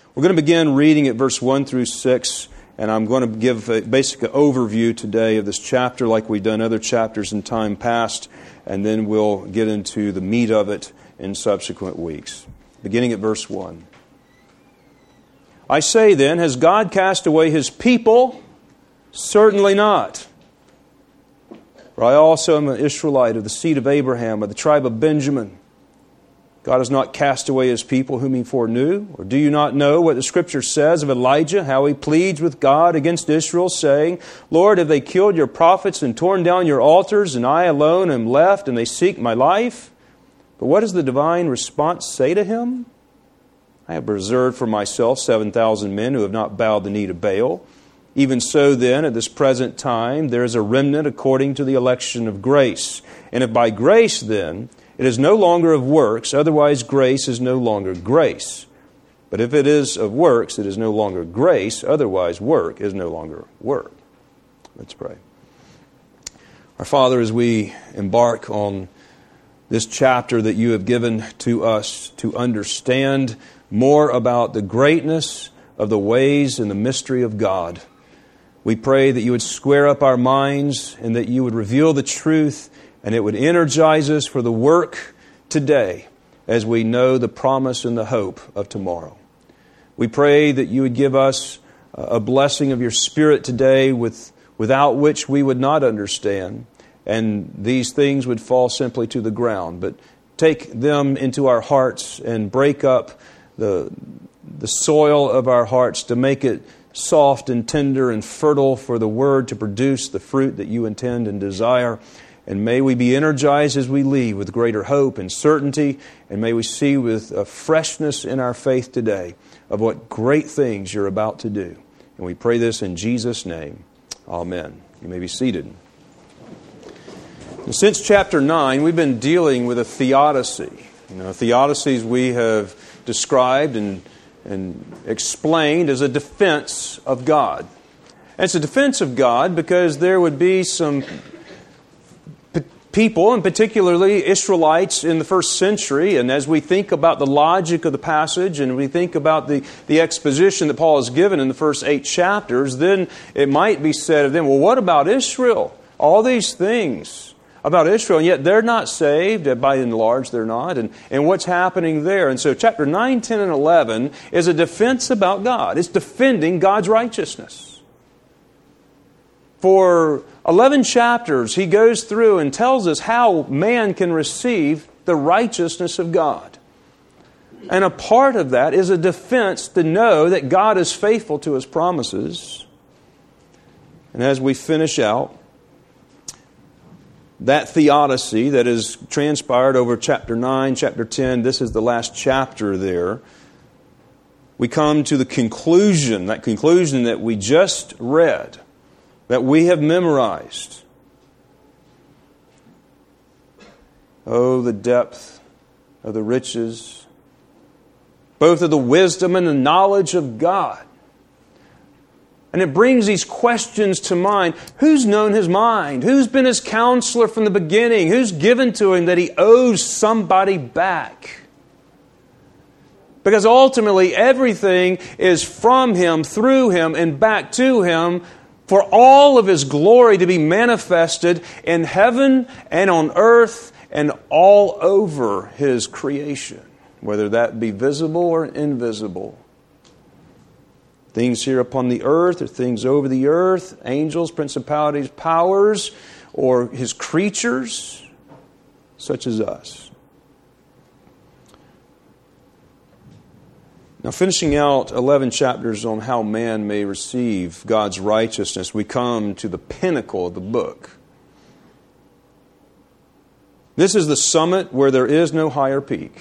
We're going to begin reading at verse 1 through 6, and I'm going to give a basic overview today of this chapter like we've done other chapters in time past, and then we'll get into the meat of it in subsequent weeks. Beginning at verse 1. I say then, has God cast away His people? Certainly not. For I also am an Israelite of the seed of Abraham, of the tribe of Benjamin. God has not cast away His people whom He foreknew. Or do you not know what the Scripture says of Elijah, how he pleads with God against Israel, saying, Lord, have they killed your prophets and torn down your altars, and I alone am left, and they seek my life? But what does the divine response say to him? I have reserved for myself 7,000 men who have not bowed the knee to Baal. Even so then, at this present time, there is a remnant according to the election of grace. And if by grace then, it is no longer of works, otherwise grace is no longer grace. But if it is of works, it is no longer grace, otherwise work is no longer work. Let's pray. Our Father, as we embark on this chapter that you have given to us to understand more about the greatness of the ways and the mystery of God, we pray that you would square up our minds and that you would reveal the truth and it would energize us for the work today as we know the promise and the hope of tomorrow. We pray that you would give us a blessing of your Spirit today without which we would not understand, and these things would fall simply to the ground. But take them into our hearts and break up the soil of our hearts to make it soft and tender and fertile for the Word to produce the fruit that you intend and desire. And may we be energized as we leave with greater hope and certainty. And may we see with a freshness in our faith today of what great things you're about to do. And we pray this in Jesus' name. Amen. You may be seated. And since chapter 9, we've been dealing with a theodicy. Theodicies we have described and explained as a defense of God. And it's a defense of God because there would be some people, and particularly Israelites in the first century, and as we think about the logic of the passage and we think about the exposition that Paul has given in the first 8 chapters, then it might be said of them, well, what about Israel? All these things about Israel, and yet they're not saved. By and large, they're not. And what's happening there? And so chapter 9, 10, and 11 is a defense about God. It's defending God's righteousness. For 11 chapters, he goes through and tells us how man can receive the righteousness of God. And a part of that is a defense to know that God is faithful to His promises. And as we finish out that theodicy that is transpired over chapter 9, chapter 10, this is the last chapter there, we come to the conclusion, that conclusion that we just read, that we have memorized. Oh, the depth of the riches, both of the wisdom and the knowledge of God. And it brings these questions to mind. Who's known His mind? Who's been His counselor from the beginning? Who's given to Him that He owes somebody back? Because ultimately everything is from Him, through Him, and back to Him, for all of His glory to be manifested in heaven and on earth and all over His creation, whether that be visible or invisible. Things here upon the earth or things over the earth, angels, principalities, powers, or His creatures, such as us. Now, finishing out 11 chapters on how man may receive God's righteousness, we come to the pinnacle of the book. This is the summit where there is no higher peak.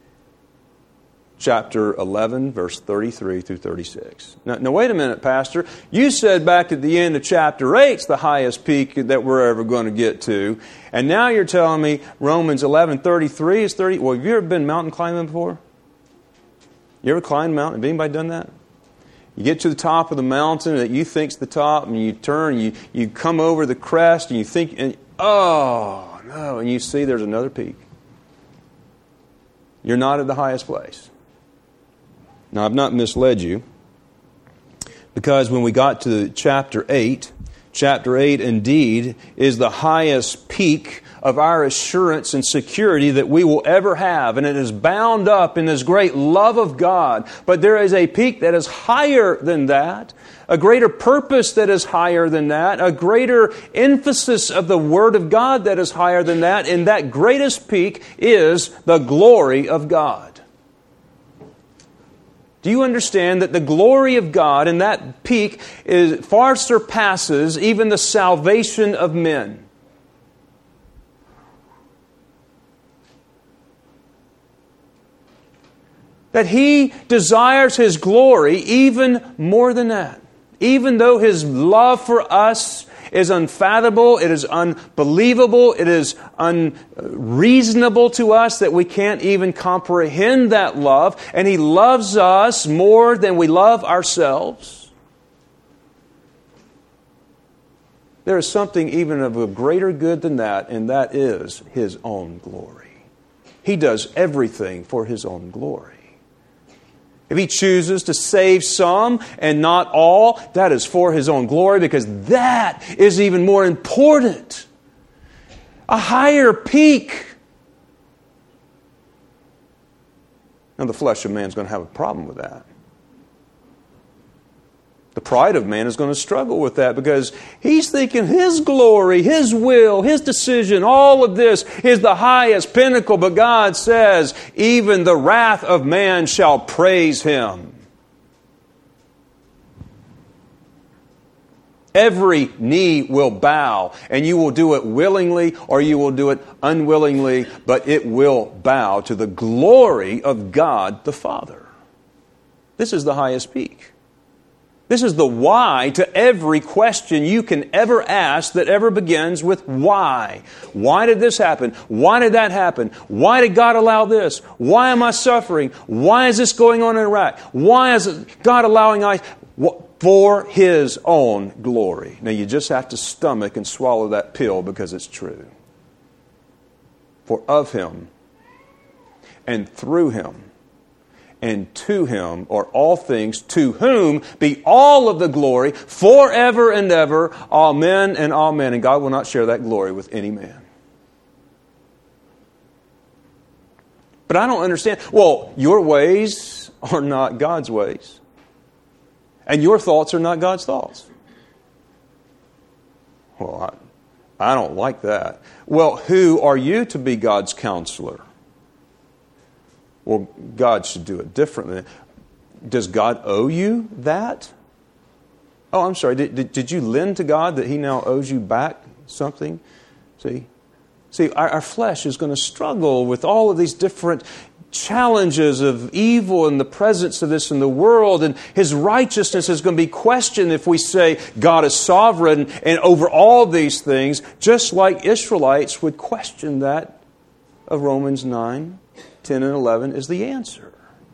Chapter 11, verse 33 through 36. Now, wait a minute, Pastor. You said back at the end of chapter 8 is the highest peak that we're ever going to get to. And now you're telling me Romans 11:33 is 30. Well, have you ever been mountain climbing before? You ever climbed a mountain? Have anybody done that? You get to the top of the mountain that you think's the top, and you turn, you come over the crest, and you think, oh, no, and you see there's another peak. You're not at the highest place. Now, I've not misled you, because when we got to chapter 8 indeed is the highest peak of our assurance and security that we will ever have. And it is bound up in this great love of God. But there is a peak that is higher than that, a greater purpose that is higher than that, a greater emphasis of the Word of God that is higher than that. And that greatest peak is the glory of God. Do you understand that the glory of God in that peak far surpasses even the salvation of men? That He desires His glory even more than that. Even though His love for us is unfathomable, it is unbelievable, it is unreasonable to us that we can't even comprehend that love, and He loves us more than we love ourselves. There is something even of a greater good than that, and that is His own glory. He does everything for His own glory. If He chooses to save some and not all, that is for His own glory, because that is even more important. A higher peak. Now, the flesh of man is going to have a problem with that. The pride of man is going to struggle with that, because he's thinking his glory, his will, his decision, all of this is the highest pinnacle. But God says, even the wrath of man shall praise Him. Every knee will bow, and you will do it willingly or you will do it unwillingly, but it will bow to the glory of God the Father. This is the highest peak. This is the why to every question you can ever ask that ever begins with why. Why did this happen? Why did that happen? Why did God allow this? Why am I suffering? Why is this going on in Iraq? Why is God allowing I... For His own glory. Now you just have to stomach and swallow that pill, because it's true. For of Him and through Him and to Him are all things, to whom be all of the glory forever and ever. Amen and amen. And God will not share that glory with any man. But I don't understand. Well, your ways are not God's ways. And your thoughts are not God's thoughts. Well, I don't like that. Well, who are you to be God's counselor? Well, God should do it differently. Does God owe you that? Oh, I'm sorry. Did you lend to God that He now owes you back something? See, our flesh is going to struggle with all of these different challenges of evil and the presence of this in the world, and His righteousness is going to be questioned if we say God is sovereign and over all these things, just like Israelites would question that of Romans 9, 10 and 11 is the answer.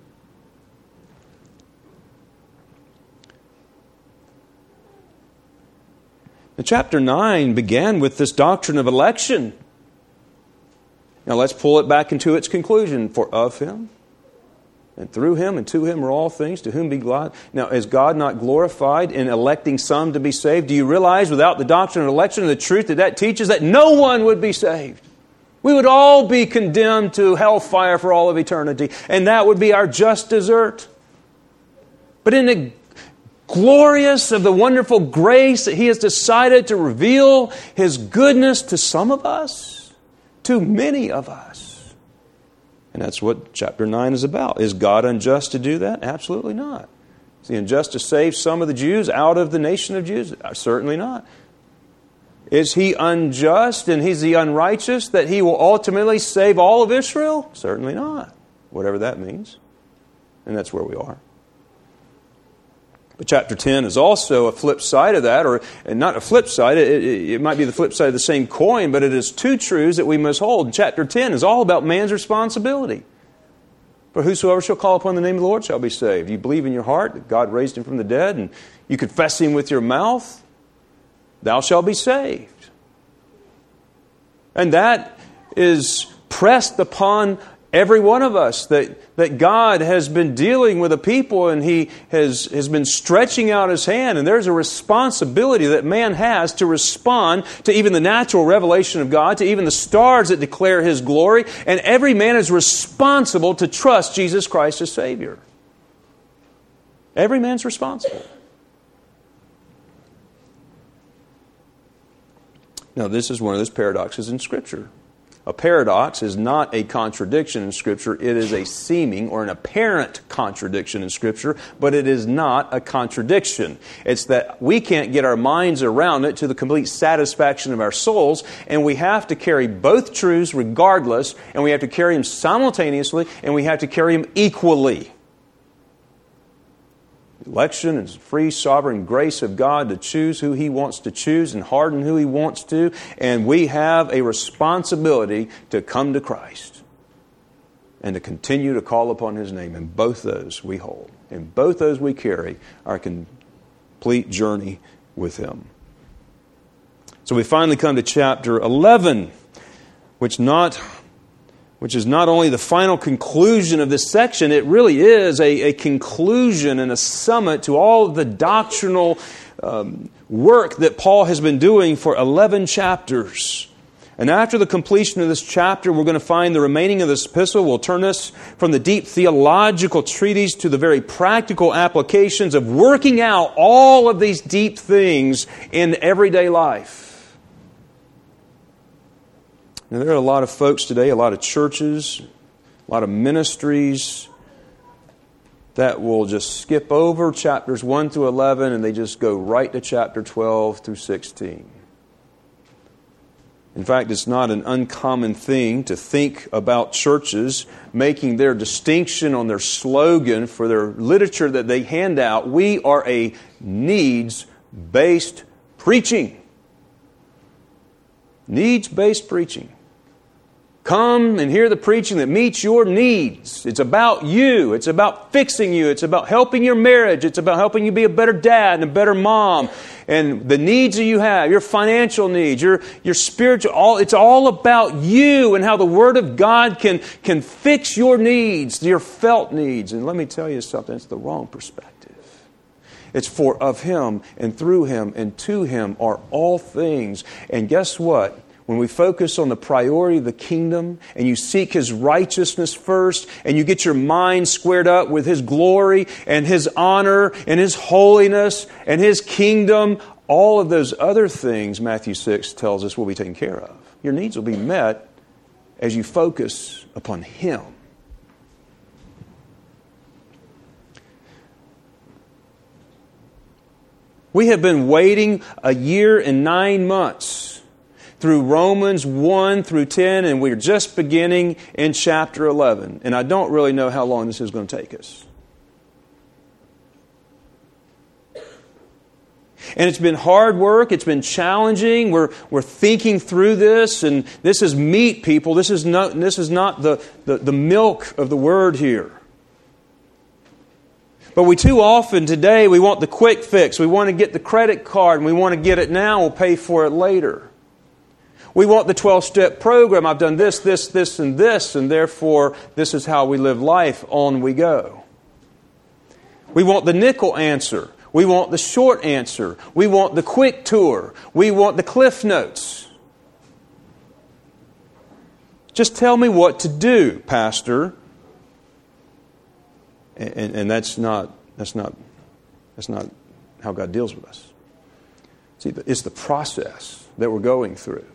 Now, chapter 9 began with this doctrine of election. Now let's pull it back into its conclusion. For of Him, and through Him, and to Him are all things, to whom be glad. Now, is God not glorified in electing some to be saved? Do you realize without the doctrine of election and the truth that teaches, that no one would be saved? We would all be condemned to hellfire for all of eternity, and that would be our just desert. But in the glorious of the wonderful grace that He has decided to reveal His goodness to some of us, to many of us. And that's what chapter 9 is about. Is God unjust to do that? Absolutely not. Is He unjust to save some of the Jews out of the nation of Jews? Certainly not. Is He unjust and He's the unrighteous that He will ultimately save all of Israel? Certainly not. Whatever that means. And that's where we are. But chapter 10 is also a flip side of that, or not a flip side, it might be the flip side of the same coin, but it is two truths that we must hold. And chapter 10 is all about man's responsibility. For whosoever shall call upon the name of the Lord shall be saved. You believe in your heart that God raised Him from the dead, and you confess Him with your mouth, thou shalt be saved. And that is pressed upon every one of us, that God has been dealing with a people and He has been stretching out His hand, and there's a responsibility that man has to respond to even the natural revelation of God, to even the stars that declare His glory, and every man is responsible to trust Jesus Christ as Savior. Every man's responsible. Now, this is one of those paradoxes in Scripture. A paradox is not a contradiction in Scripture. It is a seeming or an apparent contradiction in Scripture, but it is not a contradiction. It's that we can't get our minds around it to the complete satisfaction of our souls, and we have to carry both truths regardless, and we have to carry them simultaneously, and we have to carry them equally. Election is free, sovereign grace of God to choose who He wants to choose and harden who He wants to. And we have a responsibility to come to Christ and to continue to call upon His name. And both those we hold. And both those we carry our complete journey with Him. So we finally come to chapter 11, which is not only the final conclusion of this section, it really is a conclusion and a summit to all of the doctrinal work that Paul has been doing for 11 chapters. And after the completion of this chapter, we're going to find the remaining of this epistle will turn us from the deep theological treatise to the very practical applications of working out all of these deep things in everyday life. Now, there are a lot of folks today, a lot of churches, a lot of ministries that will just skip over chapters 1 through 11 and they just go right to chapter 12 through 16. In fact, it's not an uncommon thing to think about churches making their distinction on their slogan for their literature that they hand out. We are a needs-based preaching. Needs-based preaching. Come and hear the preaching that meets your needs. It's about you. It's about fixing you. It's about helping your marriage. It's about helping you be a better dad and a better mom. And the needs that you have, your financial needs, your spiritual, it's all about you and how the Word of God can fix your needs, your felt needs. And let me tell you something, it's the wrong perspective. It's for of Him and through Him and to Him are all things. And guess what? When we focus on the priority of the kingdom and you seek His righteousness first and you get your mind squared up with His glory and His honor and His holiness and His kingdom, all of those other things, Matthew 6 tells us, will be taken care of. Your needs will be met as you focus upon Him. We have been waiting a year and 9 months through Romans 1 through 10, and we're just beginning in chapter 11. And I don't really know how long this is going to take us. And it's been hard work. It's been challenging. We're thinking through this, and this is meat, people. This is not the milk of the Word here. But we too often today, we want the quick fix. We want to get the credit card, and we want to get it now. We'll pay for it later. We want the 12-step program. I've done this, and this, and therefore this is how we live life. On we go. We want the nickel answer. We want the short answer. We want the quick tour. We want the Cliff Notes. Just tell me what to do, Pastor. And that's not how God deals with us. See, it's the process that we're going through.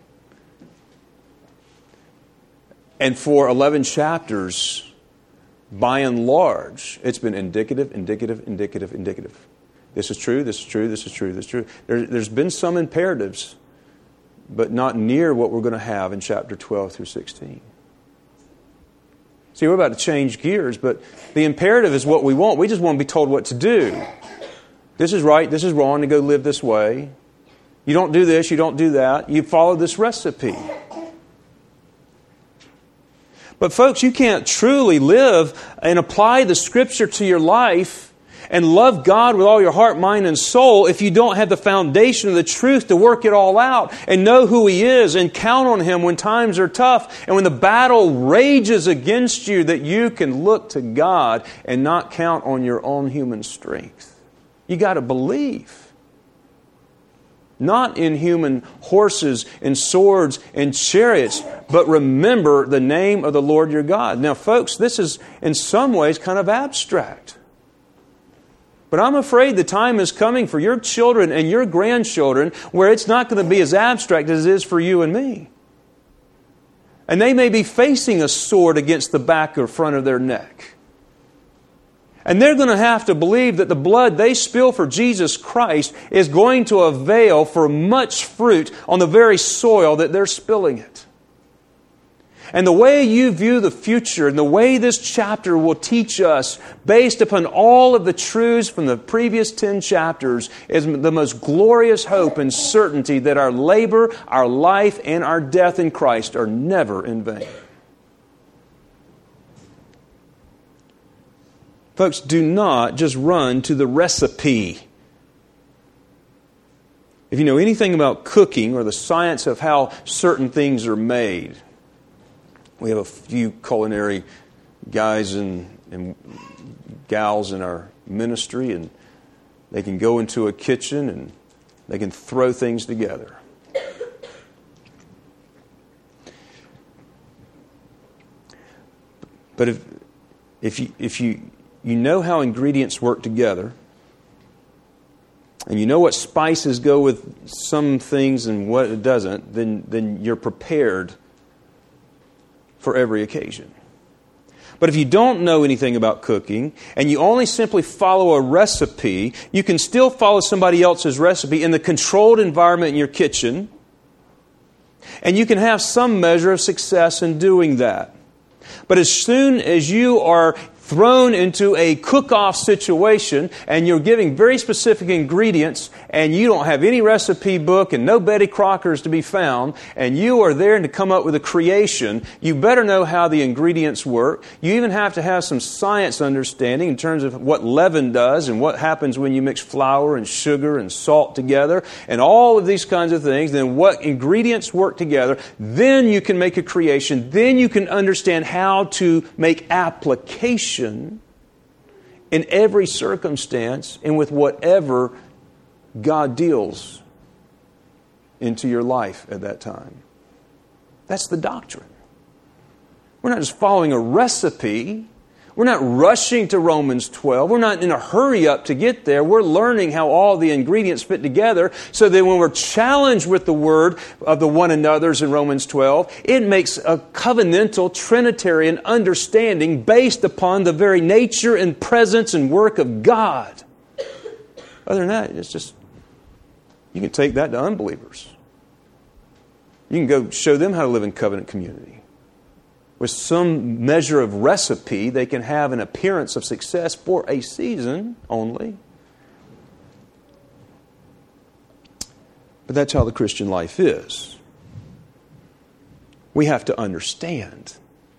And for 11 chapters, by and large, it's been indicative. This is true, this is true, this is true, this is true. There's been some imperatives, but not near what we're going to have in chapter 12 through 16. See, we're about to change gears, but the imperative is what we want. We just want to be told what to do. This is right, this is wrong, to go live this way. You don't do this, you don't do that. You follow this recipe. But folks, you can't truly live and apply the Scripture to your life and love God with all your heart, mind, and soul if you don't have the foundation of the truth to work it all out and know who He is and count on Him when times are tough and when the battle rages against you, that you can look to God and not count on your own human strength. You got to believe. Not in human horses and swords and chariots, but remember the name of the Lord your God. Now, folks, this is in some ways kind of abstract. But I'm afraid the time is coming for your children and your grandchildren where it's not going to be as abstract as it is for you and me. And they may be facing a sword against the back or front of their neck. And they're going to have to believe that the blood they spill for Jesus Christ is going to avail for much fruit on the very soil that they're spilling it. And the way you view the future and the way this chapter will teach us, based upon all of the truths from the previous 10 chapters, is the most glorious hope and certainty that our labor, our life, and our death in Christ are never in vain. Folks, do not just run to the recipe. If you know anything about cooking or the science of how certain things are made, we have a few culinary guys and gals in our ministry, and they can go into a kitchen and they can throw things together. But if you know how ingredients work together, and you know what spices go with some things and what it doesn't, then you're prepared for every occasion. But if you don't know anything about cooking, and you only simply follow a recipe, you can still follow somebody else's recipe in the controlled environment in your kitchen, and you can have some measure of success in doing that. But as soon as you are thrown into a cook-off situation and you're giving very specific ingredients and you don't have any recipe book and no Betty Crocker's to be found and you are there to come up with a creation, you better know how the ingredients work. You even have to have some science understanding in terms of what leaven does and what happens when you mix flour and sugar and salt together and all of these kinds of things. Then what ingredients work together. Then you can make a creation. Then you can understand how to make application in every circumstance and with whatever God deals into your life at that time. That's the doctrine. We're not just following a recipe. We're not rushing to Romans 12. We're not in a hurry up to get there. We're learning how all the ingredients fit together so that when we're challenged with the word of the one another's in Romans 12, it makes a covenantal Trinitarian understanding based upon the very nature and presence and work of God. Other than that, it's just, you can take that to unbelievers. You can go show them how to live in covenant community. With some measure of recipe, they can have an appearance of success for a season only. But that's how the Christian life is. We have to understand.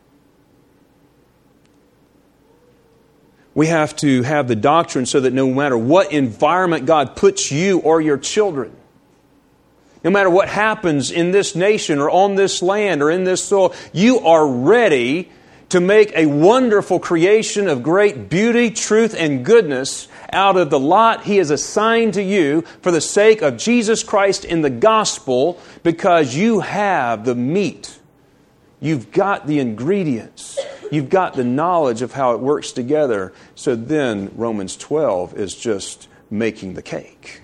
We have to have the doctrine so that no matter what environment God puts you or your children, no matter what happens in this nation or on this land or in this soil, you are ready to make a wonderful creation of great beauty, truth, and goodness out of the lot He has assigned to you for the sake of Jesus Christ in the gospel, because you have the meat. You've got the ingredients. You've got the knowledge of how it works together. So then Romans 12 is just making the cake.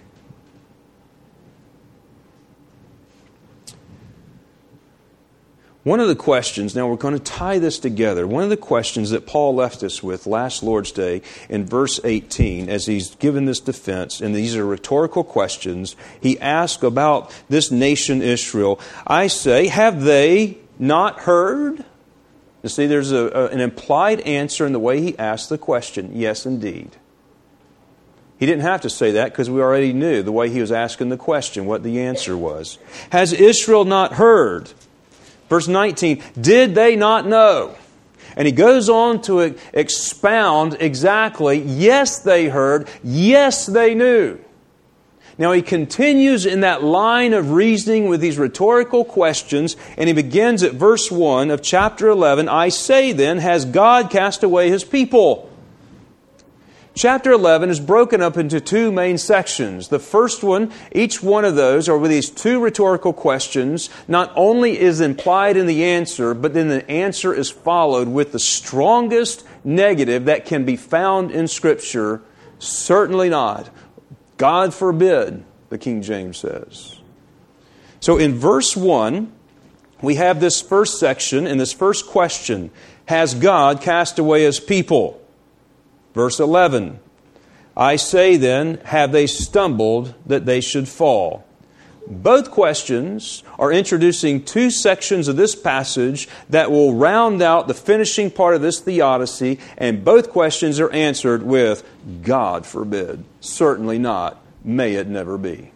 One of the questions, now we're going to tie this together, one of the questions that Paul left us with last Lord's Day in verse 18, as he's given this defense, and these are rhetorical questions, he asked about this nation Israel. I say, have they not heard? You see, there's an implied answer in the way he asked the question. Yes, indeed. He didn't have to say that because we already knew the way he was asking the question, what the answer was. Has Israel not heard? Verse 19, did they not know? And he goes on to expound exactly, yes, they heard, yes, they knew. Now he continues in that line of reasoning with these rhetorical questions, and he begins at verse 1 of chapter 11, I say then, has God cast away His people? Chapter 11 is broken up into two main sections. The first one, each one of those are with these two rhetorical questions. Not only is implied in the answer, but then the answer is followed with the strongest negative that can be found in Scripture. Certainly not. God forbid, the King James says. So in verse 1, we have this first section and this first question. Has God cast away His people? Verse 11, I say then, have they stumbled that they should fall? Both questions are introducing two sections of this passage that will round out the finishing part of this theodicy, and both questions are answered with, God forbid, certainly not, may it never be.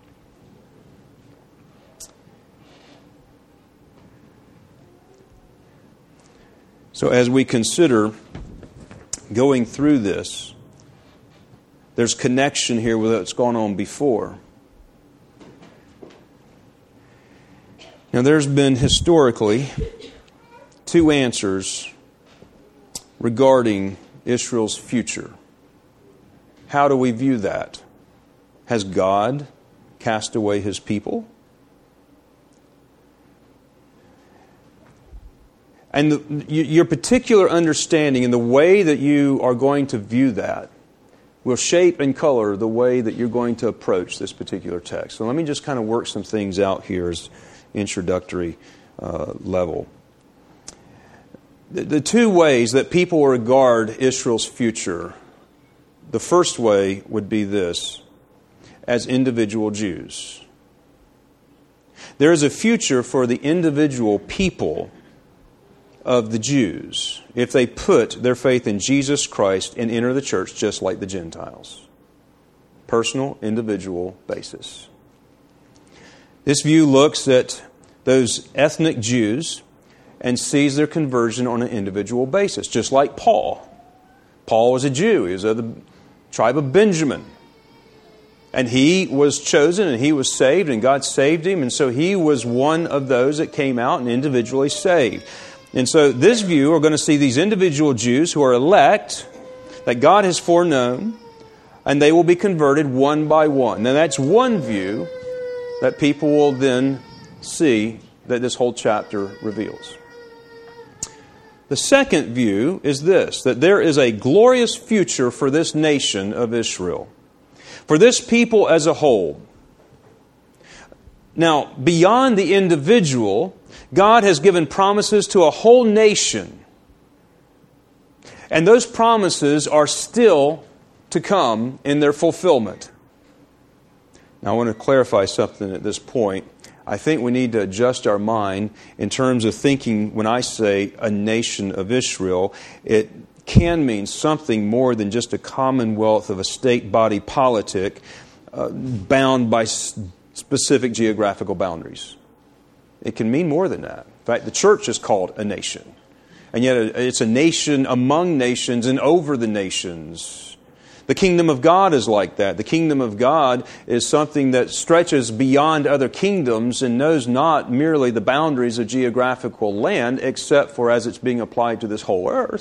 So as we consider going through this, there's connection here with what's gone on before. Now, there's been historically two answers regarding Israel's future. How do we view that? Has God cast away His people? And your particular understanding and the way that you are going to view that will shape and color the way that you're going to approach this particular text. So let me just kind of work some things out here as introductory level. The two ways that people will regard Israel's future, the first way would be this, as individual Jews. There is a future for the individual people of the Jews if they put their faith in Jesus Christ and enter the church just like the Gentiles. Personal, individual basis. This view looks at those ethnic Jews and sees their conversion on an individual basis, just like Paul. Paul was a Jew. He was of the tribe of Benjamin. And he was chosen and he was saved and God saved him. And so he was one of those that came out and individually saved. And so this view, we're going to see these individual Jews who are elect, that God has foreknown, and they will be converted one by one. Now that's one view that people will then see that this whole chapter reveals. The second view is this, that there is a glorious future for this nation of Israel, for this people as a whole. Now, beyond the individual, God has given promises to a whole nation. And those promises are still to come in their fulfillment. Now, I want to clarify something at this point. I think we need to adjust our mind in terms of thinking when I say a nation of Israel, it can mean something more than just a commonwealth of a state body politic bound by specific geographical boundaries. It can mean more than that. In fact, the church is called a nation. And yet it's a nation among nations and over the nations. The kingdom of God is like that. The kingdom of God is something that stretches beyond other kingdoms and knows not merely the boundaries of geographical land, except for as it's being applied to this whole earth.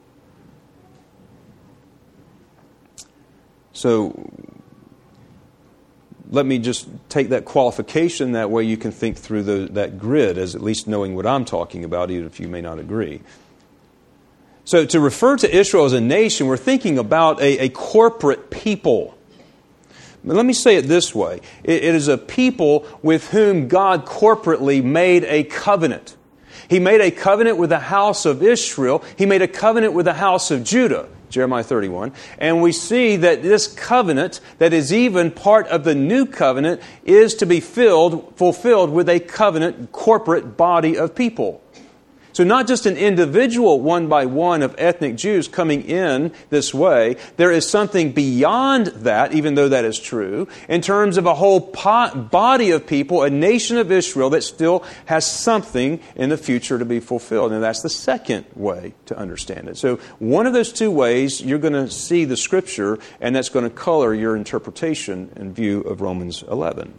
So let me just take that qualification, that way you can think through that grid as at least knowing what I'm talking about, even if you may not agree. So to refer to Israel as a nation, we're thinking about a corporate people. But let me say it this way. It is a people with whom God corporately made a covenant. He made a covenant with the house of Israel. He made a covenant with the house of Judah. Jeremiah 31. And we see that this covenant, that is even part of the new covenant, is to be fulfilled with a covenant corporate body of people. So not just an individual one by one of ethnic Jews coming in this way. There is something beyond that, even though that is true, in terms of a whole body of people, a nation of Israel that still has something in the future to be fulfilled. And that's the second way to understand it. So one of those two ways, you're going to see the Scripture, and that's going to color your interpretation and view of Romans 11.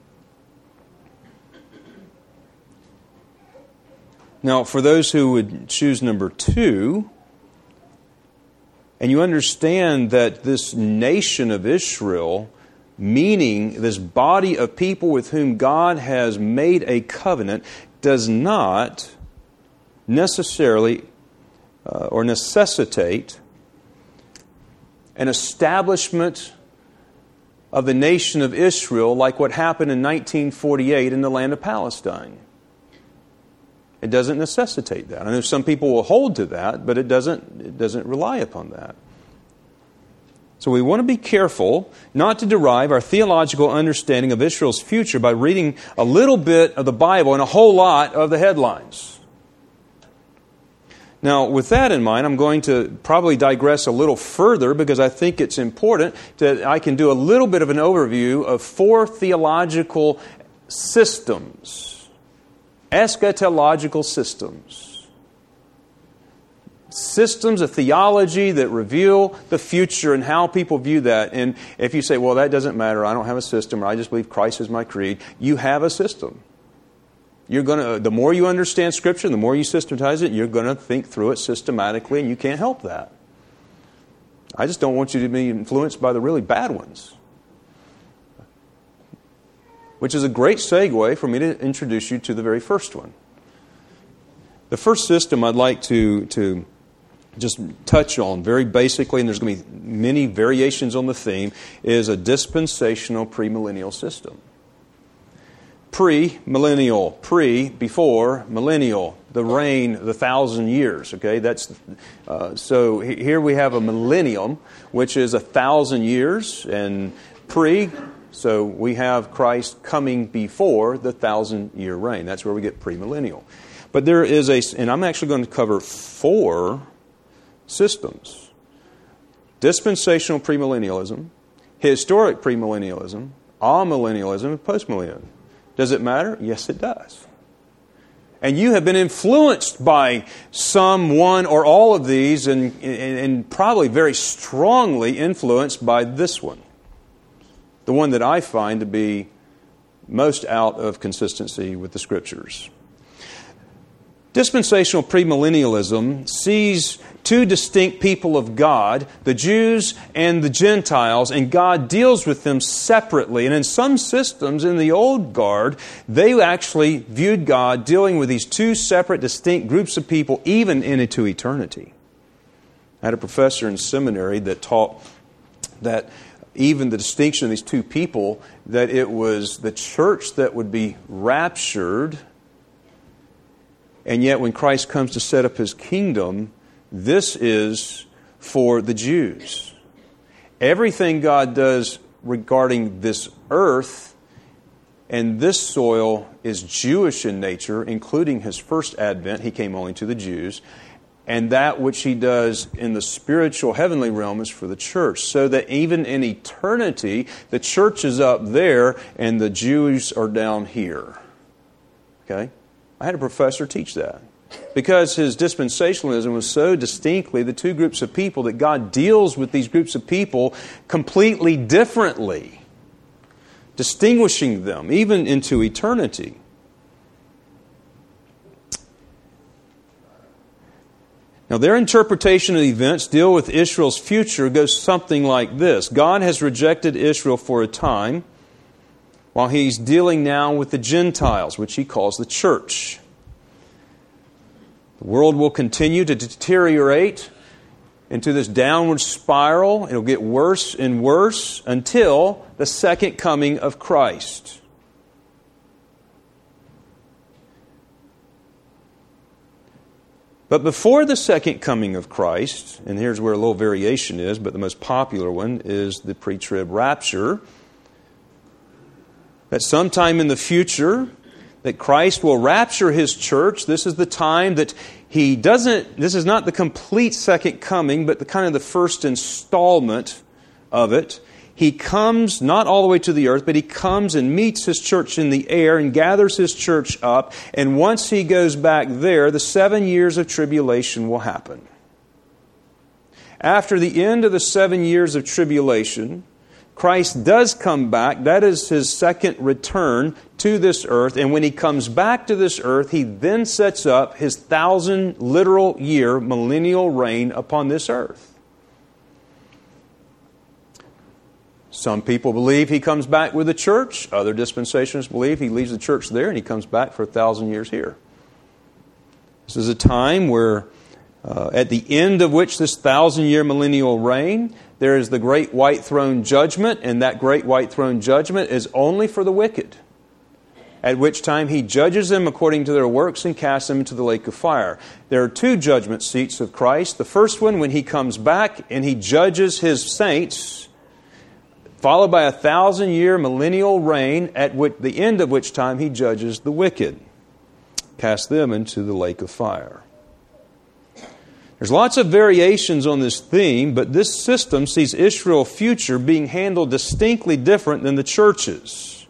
Now, for those who would choose number 2, and you understand that this nation of Israel, meaning this body of people with whom God has made a covenant, does not necessarily or necessitate an establishment of the nation of Israel like what happened in 1948 in the land of Palestine. It doesn't necessitate that. I know some people will hold to that, but it doesn't rely upon that. So we want to be careful not to derive our theological understanding of Israel's future by reading a little bit of the Bible and a whole lot of the headlines. Now, with that in mind, I'm going to probably digress a little further because I think it's important that I can do a little bit of an overview of 4 theological systems. Eschatological systems. Systems of theology that reveal the future and how people view that. And if you say, well, that doesn't matter, I don't have a system, or I just believe Christ is my creed, you have a system. The more you understand Scripture, the more you systematize it, you're going to think through it systematically, and you can't help that. I just don't want you to be influenced by the really bad ones. Which is a great segue for me to introduce you to the very first one. The first system I'd like to just touch on very basically, and there's going to be many variations on the theme, is a dispensational premillennial system. Pre-millennial, before millennial, the reign, the 1,000 years. Okay, so here we have a millennium, which is 1,000 years, and so we have Christ coming before the 1,000-year reign. That's where we get premillennial. But there is and I'm actually going to cover 4 systems: dispensational premillennialism, historic premillennialism, amillennialism, and postmillennialism. Does it matter? Yes, it does. And you have been influenced by some, one, or all of these, and probably very strongly influenced by this one. The one that I find to be most out of consistency with the Scriptures. Dispensational premillennialism sees 2 distinct people of God, the Jews and the Gentiles, and God deals with them separately. And in some systems in the Old Guard, they actually viewed God dealing with these 2 separate, distinct groups of people even into eternity. I had a professor in seminary that taught that even the distinction of these 2 people, that it was the church that would be raptured, and yet when Christ comes to set up His kingdom, this is for the Jews. Everything God does regarding this earth and this soil is Jewish in nature, including His first advent. He came only to the Jews. And that which He does in the spiritual heavenly realm is for the church. So that even in eternity, the church is up there and the Jews are down here. Okay? I had a professor teach that. Because his dispensationalism was so distinctly the 2 groups of people that God deals with these groups of people completely differently, distinguishing them even into eternity. Now, their interpretation of the events deal with Israel's future goes something like this. God has rejected Israel for a time while He's dealing now with the Gentiles, which He calls the church. The world will continue to deteriorate into this downward spiral. It'll get worse and worse until the second coming of Christ. But before the second coming of Christ, and here's where a little variation is, but the most popular one is the pre-trib rapture, that sometime in the future, that Christ will rapture His church. This is the time that He doesn't, this is not the complete second coming, but the kind of the first installment of it. He comes not all the way to the earth, but He comes and meets His church in the air and gathers His church up. And once He goes back there, the 7 years of tribulation will happen. After the end of the 7 years of tribulation, Christ does come back. That is His second return to this earth. And when He comes back to this earth, He then sets up His 1,000 literal year millennial reign upon this earth. Some people believe He comes back with the church. Other dispensationalists believe He leaves the church there and He comes back for 1,000 years here. This is a time where, at the end of which this 1,000-year millennial reign, there is the great white throne judgment, and that great white throne judgment is only for the wicked, at which time He judges them according to their works and casts them into the lake of fire. There are 2 judgment seats of Christ. The first one when He comes back and He judges His saints, followed by a 1,000-year millennial reign, at the end of which time He judges the wicked, casts them into the lake of fire. There's lots of variations on this theme, but this system sees Israel's future being handled distinctly different than the church's.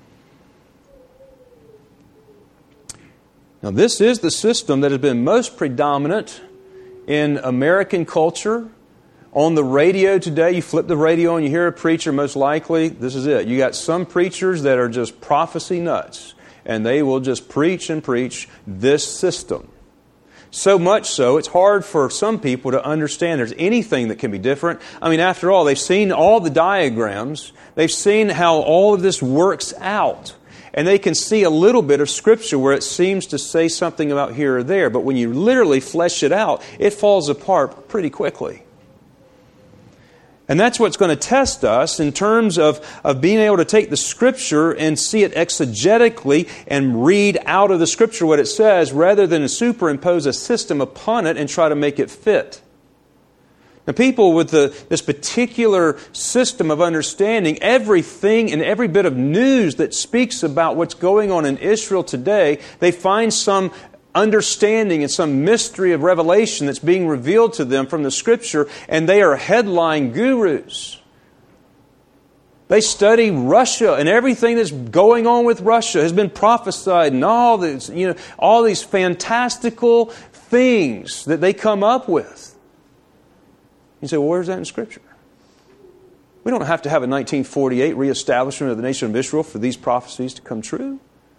Now, this is the system that has been most predominant in American culture. On the radio today, you flip the radio and you hear a preacher, most likely, this is it. You got some preachers that are just prophecy nuts, and they will just preach and preach this system. So much so, it's hard for some people to understand there's anything that can be different. I mean, after all, they've seen all the diagrams. They've seen how all of this works out. And they can see a little bit of Scripture where it seems to say something about here or there. But when you literally flesh it out, it falls apart pretty quickly. And that's what's going to test us in terms of being able to take the Scripture and see it exegetically and read out of the Scripture what it says, rather than to superimpose a system upon it and try to make it fit. Now, people with this particular system of understanding, everything and every bit of news that speaks about what's going on in Israel today, they find some understanding and some mystery of revelation that's being revealed to them from the Scripture, and they are headline gurus. They study Russia, and everything that's going on with Russia has been prophesied, and all these fantastical things that they come up with. You say, well, where's that in Scripture? We don't have to have a 1948 reestablishment of the nation of Israel for these prophecies to come true.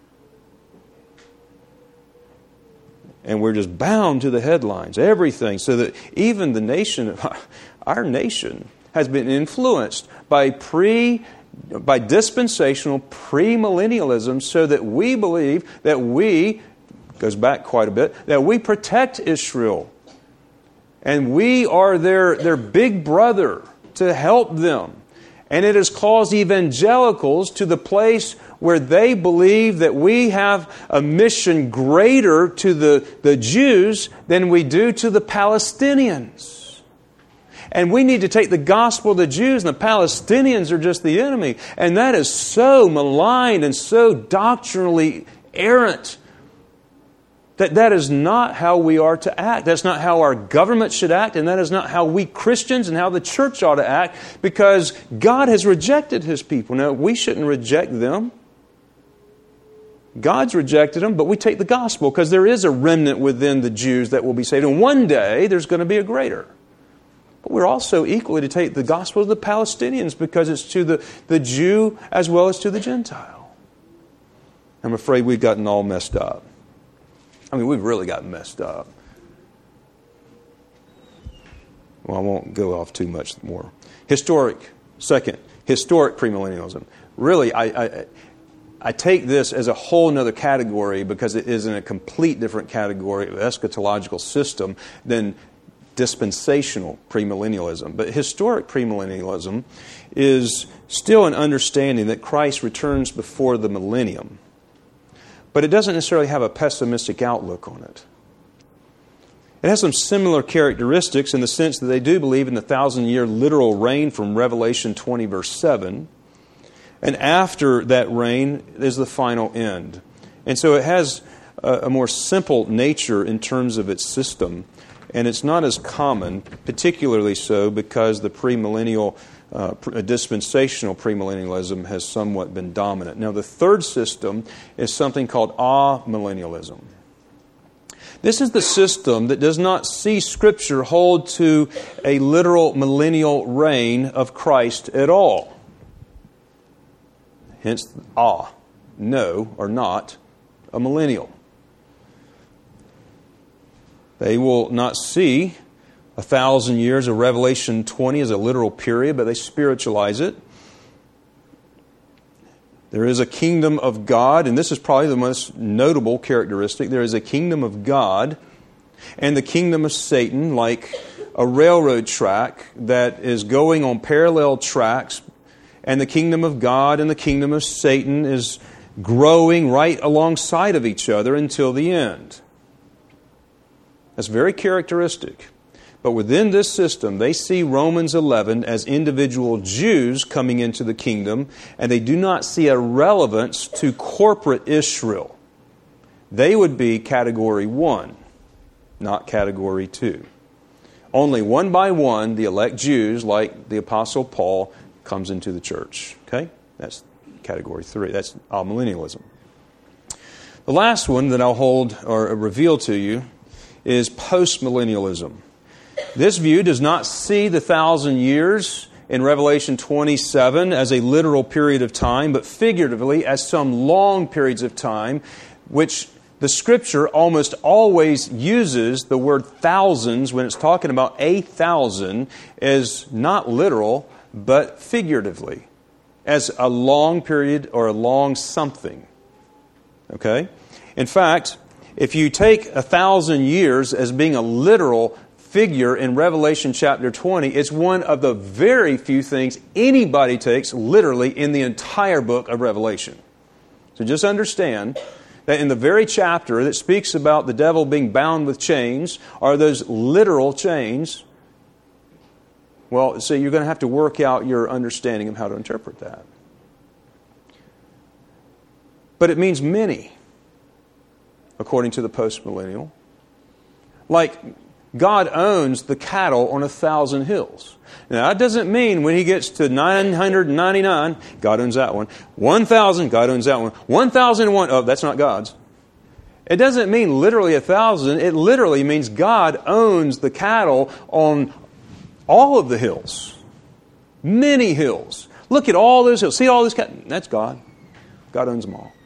And we're just bound to the headlines, everything, so that even the nation, our nation, has been influenced by dispensational premillennialism, so that we believe that goes back quite a bit, that we protect Israel. And we are their big brother to help them. And it has caused evangelicals to the place where they believe that we have a mission greater to the Jews than we do to the Palestinians. And we need to take the gospel of the Jews, and the Palestinians are just the enemy. And that is so maligned and so doctrinally errant that is not how we are to act. That's not how our government should act, and that is not how we Christians and how the church ought to act, because God has rejected His people. Now, we shouldn't reject them. God's rejected them, but we take the gospel because there is a remnant within the Jews that will be saved. And one day, there's going to be a greater. But we're also equally to take the gospel of the Palestinians, because it's to the Jew as well as to the Gentile. I'm afraid we've gotten all messed up. I mean, we've really gotten messed up. Well, I won't go off too much more. Historic premillennialism. Really, I take this as a whole other category, because it is in a complete different category of eschatological system than dispensational premillennialism. But historic premillennialism is still an understanding that Christ returns before the millennium. But it doesn't necessarily have a pessimistic outlook on it. It has some similar characteristics in the sense that they do believe in the 1,000-year literal reign from Revelation 20, verse 7. And after that reign is the final end. And so it has a more simple nature in terms of its system. And it's not as common, particularly so because the premillennial, dispensational premillennialism has somewhat been dominant. Now, the third system is something called amillennialism. This is the system that does not see Scripture hold to a literal millennial reign of Christ at all. Hence, no, or not, a millennial. They will not see 1,000 years of Revelation 20 as a literal period, but they spiritualize it. There is a kingdom of God, and this is probably the most notable characteristic. There is a kingdom of God and the kingdom of Satan, like a railroad track that is going on parallel tracks, and the kingdom of God and the kingdom of Satan is growing right alongside of each other until the end. That's very characteristic. But within this system, they see Romans 11 as individual Jews coming into the kingdom, and they do not see a relevance to corporate Israel. They would be category 1, not category 2. Only one by one, the elect Jews, like the Apostle Paul, comes into the church. Okay? That's category 3. That's amillennialism. The last one that I'll hold or reveal to you is postmillennialism. This view does not see the 1,000 years in Revelation 27 as a literal period of time, but figuratively as some long periods of time, which the Scripture almost always uses the word thousands when it's talking about 1,000 as not literal, but figuratively, as a long period or a long something. Okay? In fact, if you take 1,000 years as being a literal figure in Revelation chapter 20, it's one of the very few things anybody takes literally in the entire book of Revelation. So just understand that in the very chapter that speaks about the devil being bound with chains, are those literal chains? Well, so you're going to have to work out your understanding of how to interpret that. But it means many, according to the postmillennial. Like, God owns the cattle on 1,000 hills. Now, that doesn't mean when He gets to 999, God owns that one. 1,000, God owns that one. 1,001, oh, that's not God's. It doesn't mean literally 1,000. It literally means God owns the cattle on all of the hills. Many hills. Look at all those hills. See all those cattle? That's God. God owns them all.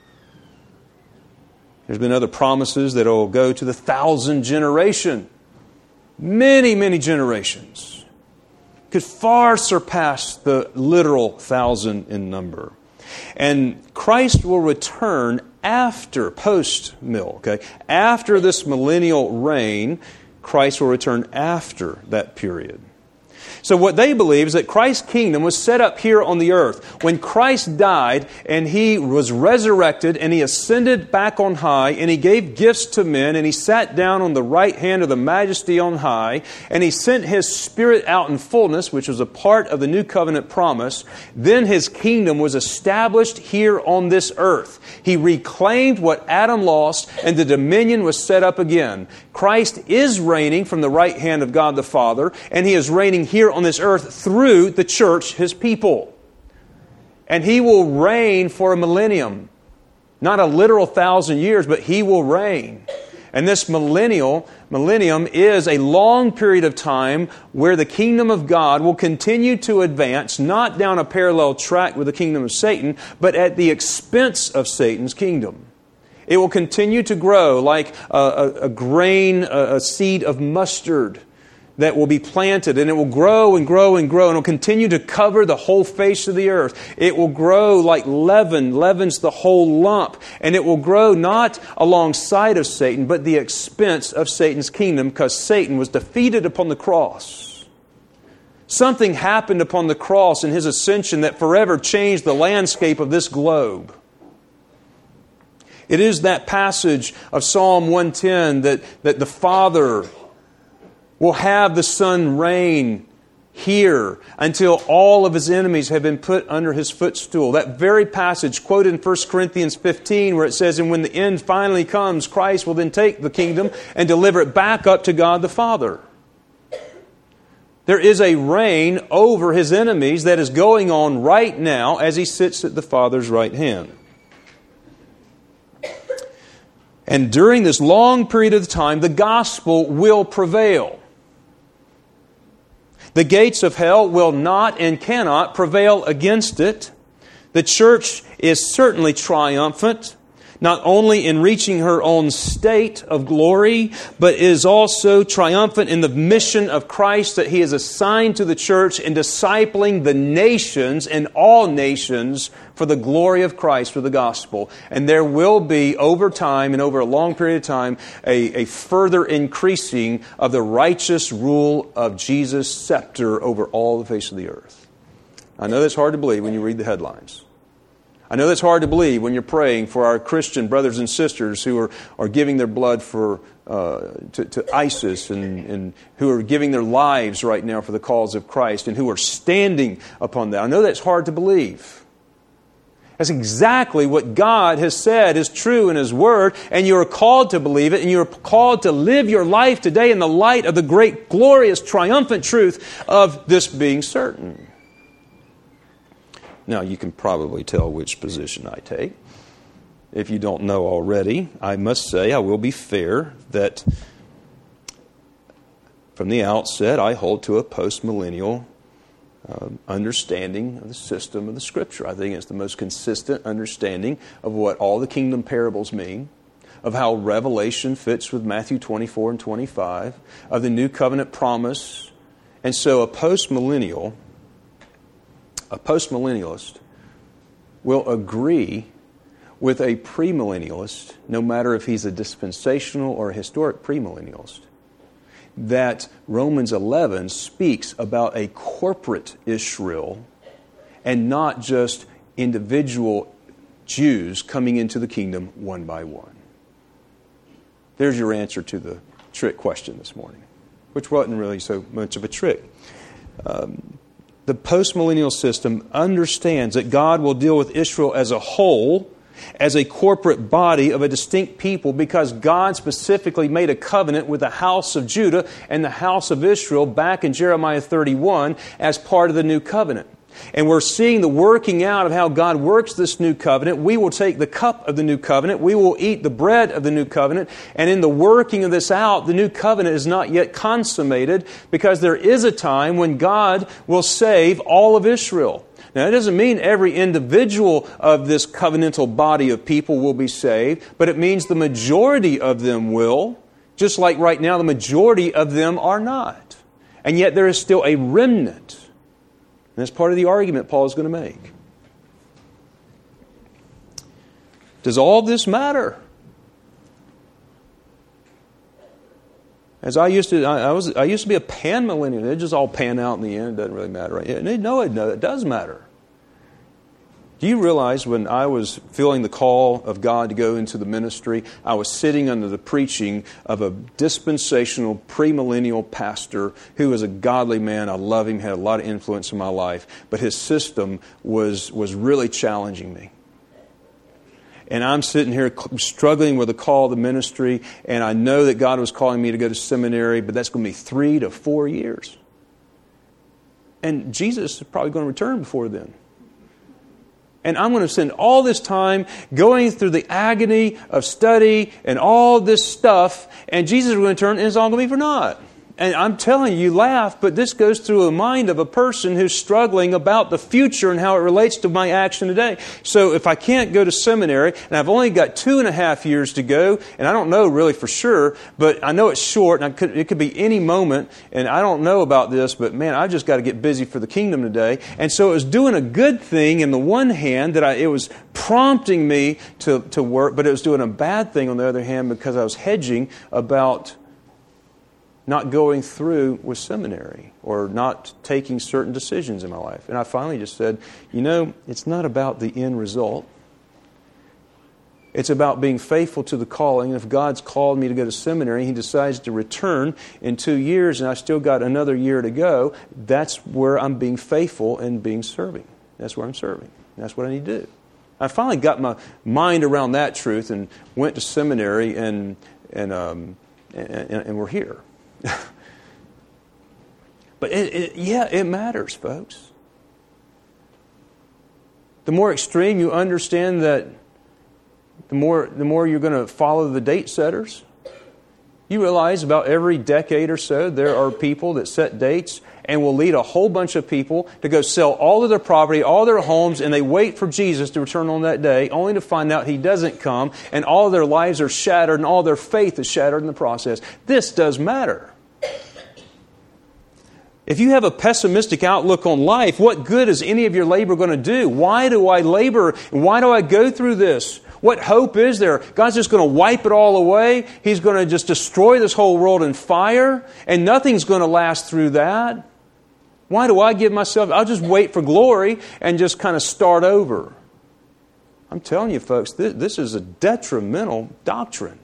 There's been other promises that will go to the 1,000 generation. Many, many generations. Could far surpass the literal 1,000 in number. And Christ will return after, post-mill, okay? After this millennial reign, Christ will return after that period. So what they believe is that Christ's kingdom was set up here on the earth. When Christ died and He was resurrected and He ascended back on high and He gave gifts to men and He sat down on the right hand of the Majesty on high and He sent His Spirit out in fullness, which was a part of the New Covenant promise, then His kingdom was established here on this earth. He reclaimed what Adam lost and the dominion was set up again. Christ is reigning from the right hand of God the Father, and He is reigning here on this earth through the church, His people. And He will reign for a millennium. Not a literal 1,000 years, but He will reign. And this millennium is a long period of time where the kingdom of God will continue to advance, not down a parallel track with the kingdom of Satan, but at the expense of Satan's kingdom. It will continue to grow like a grain, a seed of mustard that will be planted, and it will grow and grow and grow, and it will continue to cover the whole face of the earth. It will grow like leaven, leavens the whole lump, and it will grow not alongside of Satan, but the expense of Satan's kingdom, because Satan was defeated upon the cross. Something happened upon the cross in His ascension that forever changed the landscape of this globe. It is that passage of Psalm 110 that the Father will have the Son reign here until all of his enemies have been put under his footstool. That very passage quoted in 1 Corinthians 15 where it says, and when the end finally comes, Christ will then take the kingdom and deliver it back up to God the Father. There is a reign over his enemies that is going on right now as he sits at the Father's right hand. And during this long period of time, the gospel will prevail. The gates of hell will not and cannot prevail against it. The church is certainly triumphant, not only in reaching her own state of glory, but is also triumphant in the mission of Christ that He has assigned to the church in discipling the nations and all nations for the glory of Christ, for the gospel. And there will be, over time and over a long period of time, a further increasing of the righteous rule of Jesus' scepter over all the face of the earth. I know that's hard to believe when you read the headlines. I know that's hard to believe when you're praying for our Christian brothers and sisters who are giving their blood to ISIS and who are giving their lives right now for the cause of Christ and who are standing upon that. I know that's hard to believe. That's exactly what God has said is true in His Word, and you are called to believe it, and you are called to live your life today in the light of the great, glorious, triumphant truth of this being certain. Now, you can probably tell which position I take. If you don't know already, I must say, I will be fair, that from the outset, I hold to a postmillennial understanding of the system of the Scripture. I think it's the most consistent understanding of what all the kingdom parables mean, of how Revelation fits with Matthew 24 and 25, of the new covenant promise. And so a postmillennialist will agree with a premillennialist, no matter if he's a dispensational or a historic premillennialist, that Romans 11 speaks about a corporate Israel and not just individual Jews coming into the kingdom one by one. There's your answer to the trick question this morning, which wasn't really so much of a trick. The postmillennial system understands that God will deal with Israel as a whole, as a corporate body of a distinct people, because God specifically made a covenant with the house of Judah and the house of Israel back in Jeremiah 31 as part of the new covenant. And we're seeing the working out of how God works this new covenant. We will take the cup of the new covenant. We will eat the bread of the new covenant. And in the working of this out, the new covenant is not yet consummated, because there is a time when God will save all of Israel. Now, it doesn't mean every individual of this covenantal body of people will be saved, but it means the majority of them will, just like right now the majority of them are not. And yet there is still a remnant. And that's part of the argument Paul is going to make. Does all this matter? As I used to be a pan-millennial. They just all pan out in the end. It doesn't really matter. Right? No, it does matter. Do you realize when I was feeling the call of God to go into the ministry, I was sitting under the preaching of a dispensational premillennial pastor who was a godly man. I love him, had a lot of influence in my life, but his system was really challenging me. And I'm sitting here struggling with the call of the ministry, and I know that God was calling me to go to seminary, but that's going to be 3 to 4 years. And Jesus is probably going to return before then. And I'm going to spend all this time going through the agony of study and all this stuff, and Jesus is going to turn, and it's all going to be for naught. And I'm telling you, you laugh, but this goes through the mind of a person who's struggling about the future and how it relates to my action today. So if I can't go to seminary, and I've only got 2.5 years to go, and I don't know really for sure, but I know it's short, and it could be any moment, and I don't know about this, but man, I've just got to get busy for the kingdom today. And so it was doing a good thing in the one hand, that it was prompting me to work, but it was doing a bad thing on the other hand, because I was hedging about not going through with seminary or not taking certain decisions in my life. And I finally just said, it's not about the end result. It's about being faithful to the calling. And if God's called me to go to seminary, He decides to return in 2 years, and I still got another year to go, that's where I'm being faithful and being serving. That's where I'm serving. That's what I need to do. I finally got my mind around that truth and went to seminary, and we're here. But it matters, folks. The more extreme you understand that, the more you're going to follow the date setters. You realize about every decade or so there are people that set dates and will lead a whole bunch of people to go sell all of their property, all their homes, and they wait for Jesus to return on that day, only to find out He doesn't come, and all of their lives are shattered and all their faith is shattered in the process. This does matter. If you have a pessimistic outlook on life, what good is any of your labor going to do? Why do I labor? Why do I go through this? What hope is there? God's just going to wipe it all away. He's going to just destroy this whole world in fire, and nothing's going to last through that. Why do I give myself? I'll just wait for glory and just kind of start over. I'm telling you, folks, this is a detrimental doctrine.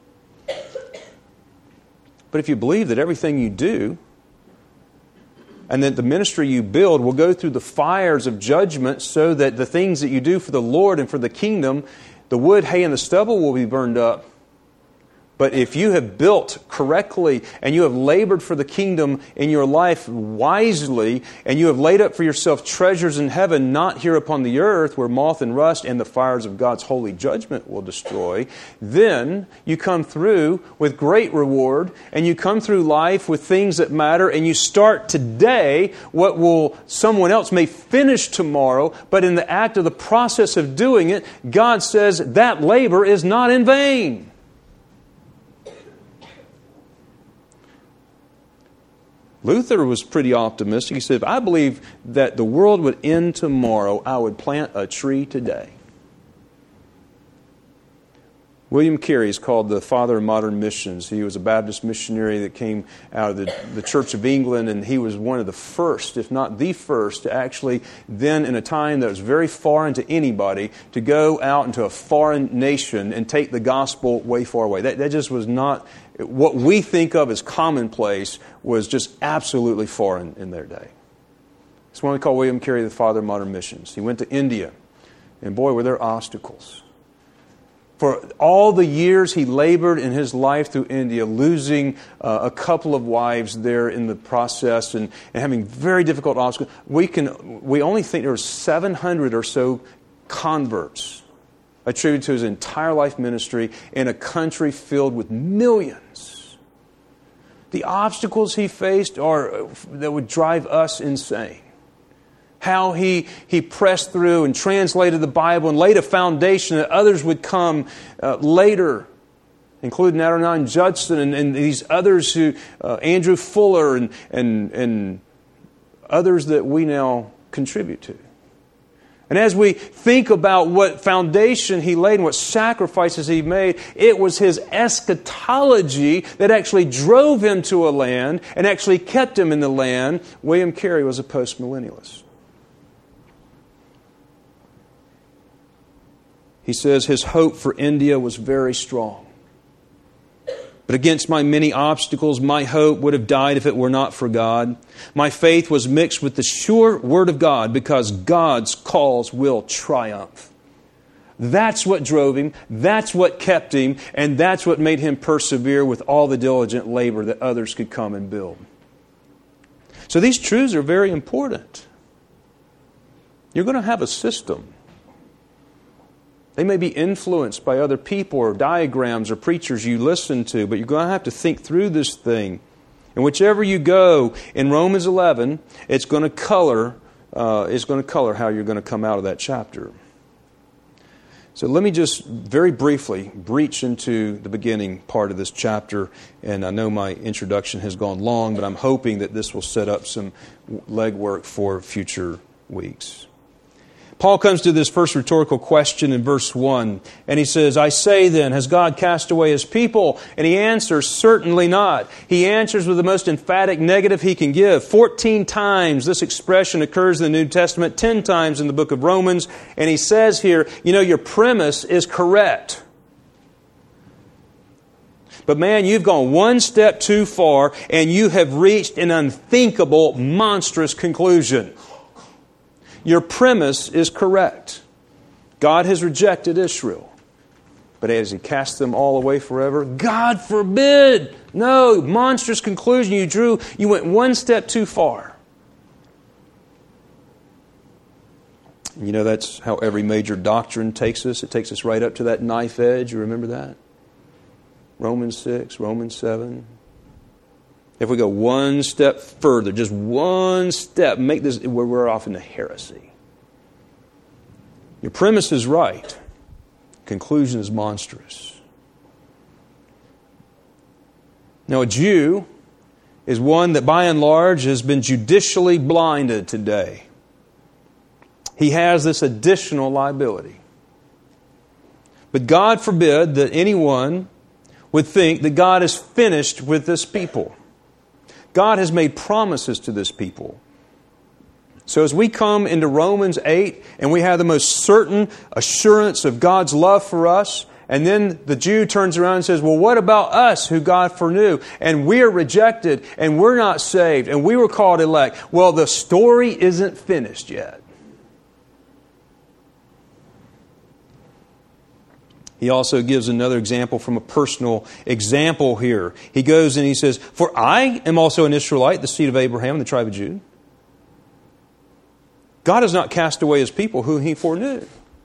But if you believe that everything you do and that the ministry you build will go through the fires of judgment so that the things that you do for the Lord and for the kingdom, the wood, hay, and the stubble will be burned up. But if you have built correctly and you have labored for the kingdom in your life wisely, and you have laid up for yourself treasures in heaven, not here upon the earth where moth and rust and the fires of God's holy judgment will destroy, then you come through with great reward, and you come through life with things that matter, and you start today what will someone else may finish tomorrow, but in the act of the process of doing it, God says that labor is not in vain. Luther was pretty optimistic. He said, if I believe that the world would end tomorrow, I would plant a tree today. William Carey is called the father of modern missions. He was a Baptist missionary that came out of the Church of England, and he was one of the first, if not the first, to actually then, in a time that was very foreign to anybody, to go out into a foreign nation and take the gospel way far away. That just was not... What we think of as commonplace was just absolutely foreign in their day. That's why we call William Carey the father of modern missions. He went to India, and boy, were there obstacles. For all the years he labored in his life through India, losing a couple of wives there in the process and having very difficult obstacles, we only think there were 700 or so converts attributed to his entire life ministry in a country filled with millions. The obstacles he faced that would drive us insane. How he pressed through and translated the Bible and laid a foundation that others would come later, including Adoniram Judson and these others who Andrew Fuller and others that we now contribute to. And as we think about what foundation he laid and what sacrifices he made, it was his eschatology that actually drove him to a land and actually kept him in the land. William Carey was a postmillennialist. He says his hope for India was very strong. But against my many obstacles, my hope would have died if it were not for God. My faith was mixed with the sure Word of God, because God's cause will triumph. That's what drove him, that's what kept him, and that's what made him persevere with all the diligent labor that others could come and build. So these truths are very important. You're going to have a system. They may be influenced by other people or diagrams or preachers you listen to, but you're going to have to think through this thing. And whichever you go in Romans 11, it's going to color how you're going to come out of that chapter. So let me just very briefly breach into the beginning part of this chapter. And I know my introduction has gone long, but I'm hoping that this will set up some legwork for future weeks. Paul comes to this first rhetorical question in verse 1, and he says, I say then, has God cast away His people? And he answers, certainly not. He answers with the most emphatic negative he can give. 14 times this expression occurs in the New Testament, 10 times in the book of Romans, and he says here, your premise is correct. But man, you've gone one step too far, and you have reached an unthinkable, monstrous conclusion. Your premise is correct. God has rejected Israel. But has He cast them all away forever? God forbid! No, monstrous conclusion you drew. You went one step too far. That's how every major doctrine takes us. It takes us right up to that knife edge. You remember that? Romans 6, Romans 7. If we go one step further, just one step, make this where we're off into heresy. Your premise is right. Conclusion is monstrous. Now, a Jew is one that by and large has been judicially blinded today. He has this additional liability. But God forbid that anyone would think that God is finished with this people. God has made promises to this people. So as we come into Romans 8 and we have the most certain assurance of God's love for us, and then the Jew turns around and says, well, what about us who God foreknew? And we are rejected and we're not saved and we were called elect. Well, the story isn't finished yet. He also gives another example from a personal example here. He goes and he says, for I am also an Israelite, the seed of Abraham, the tribe of Judah. God has not cast away His people whom He foreknew.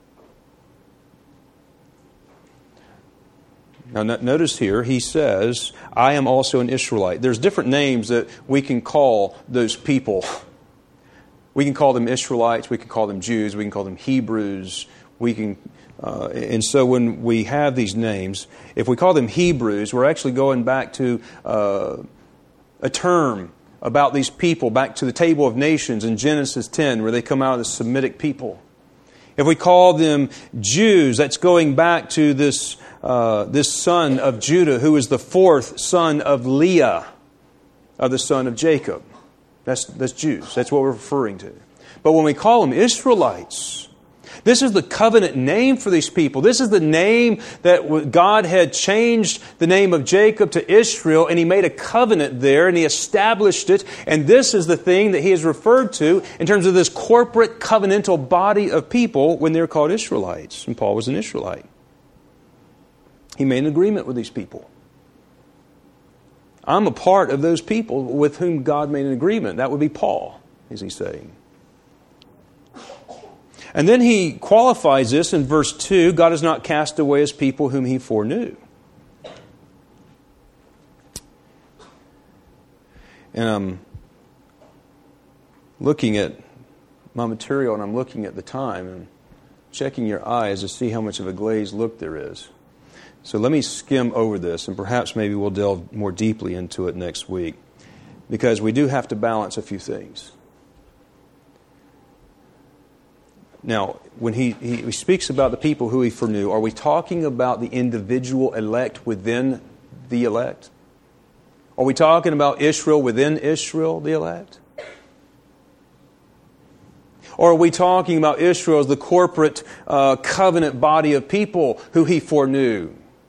Now notice here, he says, I am also an Israelite. There's different names that we can call those people. We can call them Israelites, we can call them Jews, we can call them Hebrews, and so when we have these names, if we call them Hebrews, we're actually going back to a term about these people, back to the Table of Nations in Genesis 10, where they come out of the Semitic people. If we call them Jews, that's going back to this son of Judah, who is the fourth son of Leah, of the son of Jacob. That's Jews. That's what we're referring to. But when we call them Israelites, this is the covenant name for these people. This is the name that God had changed the name of Jacob to Israel, and He made a covenant there, and He established it. And this is the thing that He has referred to in terms of this corporate covenantal body of people when they're called Israelites. And Paul was an Israelite. He made an agreement with these people. I'm a part of those people with whom God made an agreement. That would be Paul, is he saying. And then he qualifies this in verse 2, God has not cast away His people whom He foreknew. And I'm looking at my material and I'm looking at the time and checking your eyes to see how much of a glazed look there is. So let me skim over this, and perhaps maybe we'll delve more deeply into it next week, because we do have to balance a few things. Now, when he speaks about the people who He foreknew, are we talking about the individual elect within the elect? Are we talking about Israel within Israel, the elect? Or are we talking about Israel as the corporate covenant body of people who He foreknew?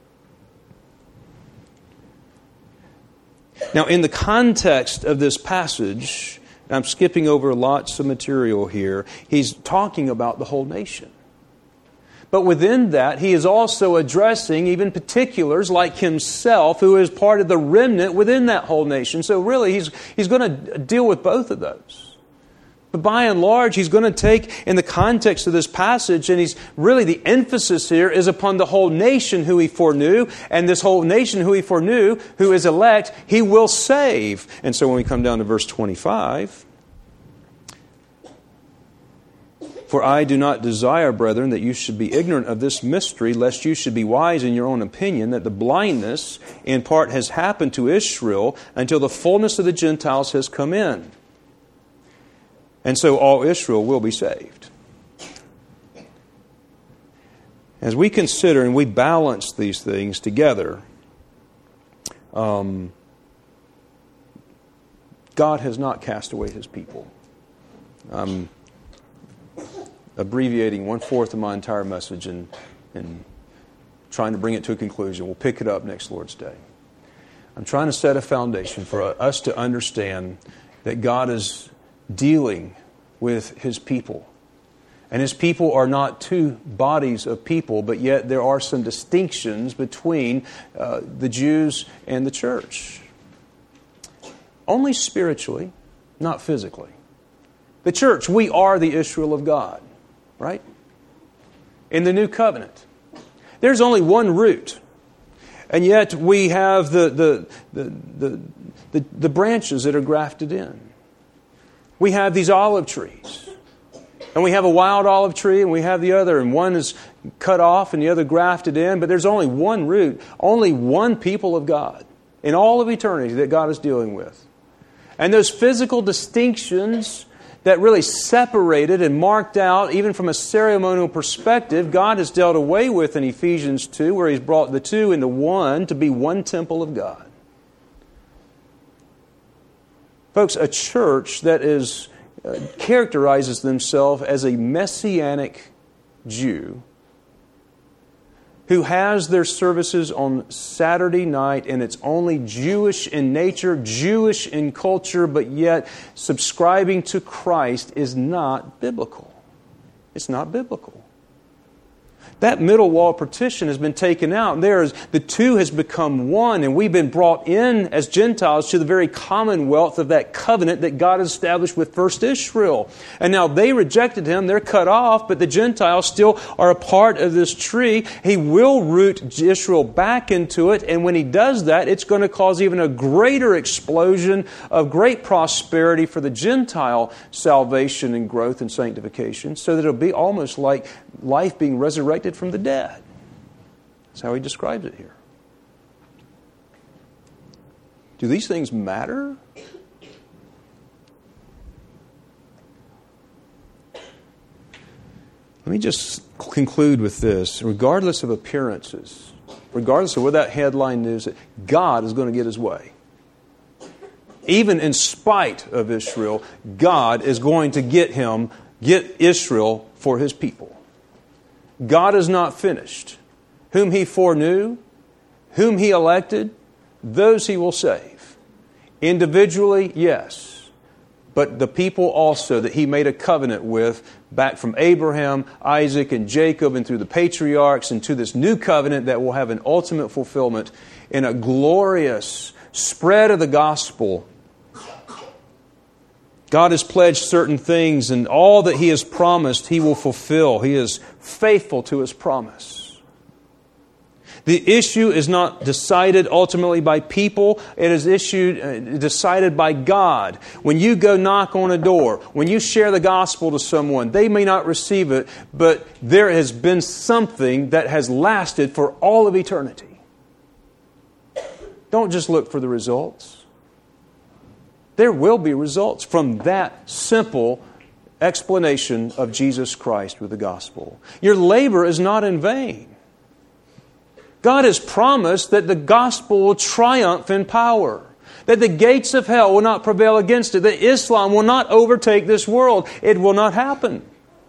Now, in the context of this passage, I'm skipping over lots of material here, he's talking about the whole nation. But within that, he is also addressing even particulars like himself, who is part of the remnant within that whole nation. So really, he's going to deal with both of those. But by and large, he's going to take, in the context of this passage, and he's really, the emphasis here is upon the whole nation who He foreknew, and this whole nation who He foreknew, who is elect, He will save. And so when we come down to verse 25, for I do not desire, brethren, that you should be ignorant of this mystery, lest you should be wise in your own opinion, that the blindness in part has happened to Israel until the fullness of the Gentiles has come in. And so all Israel will be saved. As we consider and we balance these things together, God has not cast away His people. I'm abbreviating 1/4 of my entire message and trying to bring it to a conclusion. We'll pick it up next Lord's Day. I'm trying to set a foundation for us to understand that God is dealing with His people. And His people are not two bodies of people, but yet there are some distinctions between the Jews and the church. Only spiritually, not physically. The church, we are the Israel of God, right? In the new covenant, there's only one root. And yet we have the branches that are grafted in. We have these olive trees. And we have a wild olive tree and we have the other, and one is cut off and the other grafted in, but there's only one root, only one people of God in all of eternity that God is dealing with. And those physical distinctions that really separated and marked out, even from a ceremonial perspective, God has dealt away with in Ephesians 2, where He's brought the two into one to be one temple of God. Folks, a church that is characterizes themselves as a Messianic Jew who has their services on Saturday night, and it's only Jewish in nature, Jewish in culture, but yet subscribing to Christ is not biblical. It's not biblical. That middle wall partition has been taken out. The two has become one, and we've been brought in as Gentiles to the very commonwealth of that covenant that God established with first Israel. And now they rejected Him, they're cut off, but the Gentiles still are a part of this tree. He will root Israel back into it, and when He does that, it's going to cause even a greater explosion of great prosperity for the Gentile salvation and growth and sanctification, so that it'll be almost like life being resurrected from the dead. That's how he describes it here. Do these things matter? Let me just conclude with this. Regardless of appearances, regardless of what that headline is, God is going to get His way. Even in spite of Israel, God is going to get Israel for His people. God is not finished. Whom He foreknew, whom He elected, those He will save. Individually, yes. But the people also that He made a covenant with, back from Abraham, Isaac, and Jacob, and through the patriarchs, and to this new covenant that will have an ultimate fulfillment in a glorious spread of the gospel. God has pledged certain things, and all that He has promised, He will fulfill. He is faithful to His promise. The issue is not decided ultimately by people. It is decided by God. When you go knock on a door, when you share the gospel to someone, they may not receive it, but there has been something that has lasted for all of eternity. Don't just look for the results. There will be results from that simple explanation of Jesus Christ with the gospel. Your labor is not in vain. God has promised that the gospel will triumph in power, that the gates of hell will not prevail against it, that Islam will not overtake this world. It will not happen.